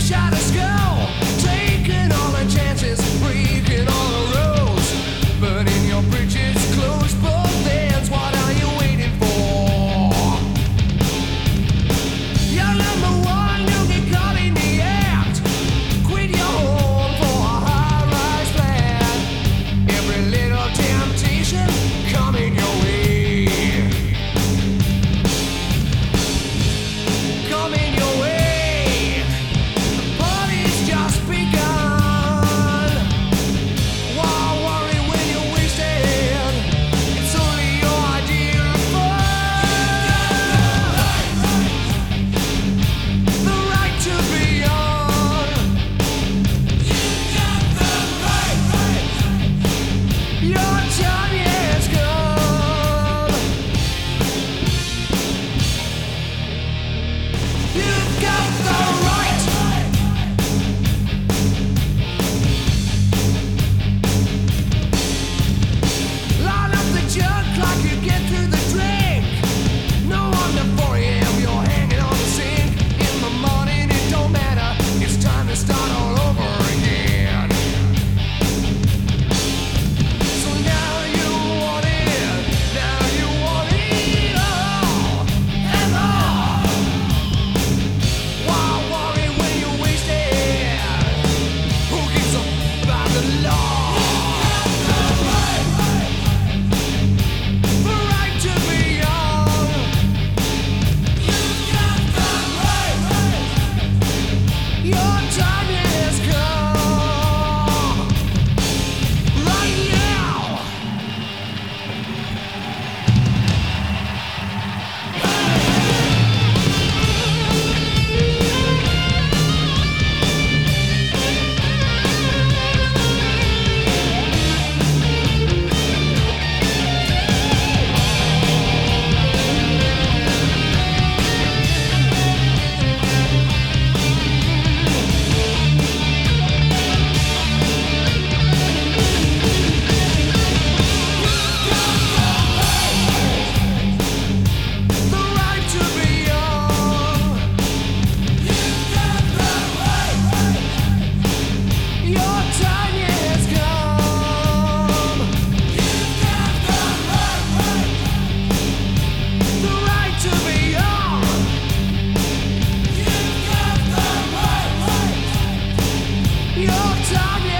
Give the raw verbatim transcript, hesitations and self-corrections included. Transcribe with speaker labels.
Speaker 1: out of school, taking all the chances, breaking all the rules, burning your bridges, close both ends. What are you waiting for? You're number one, you get caught in the act. Quit your home for a high-rise plan. Every little temptation coming your way, coming your way. Your time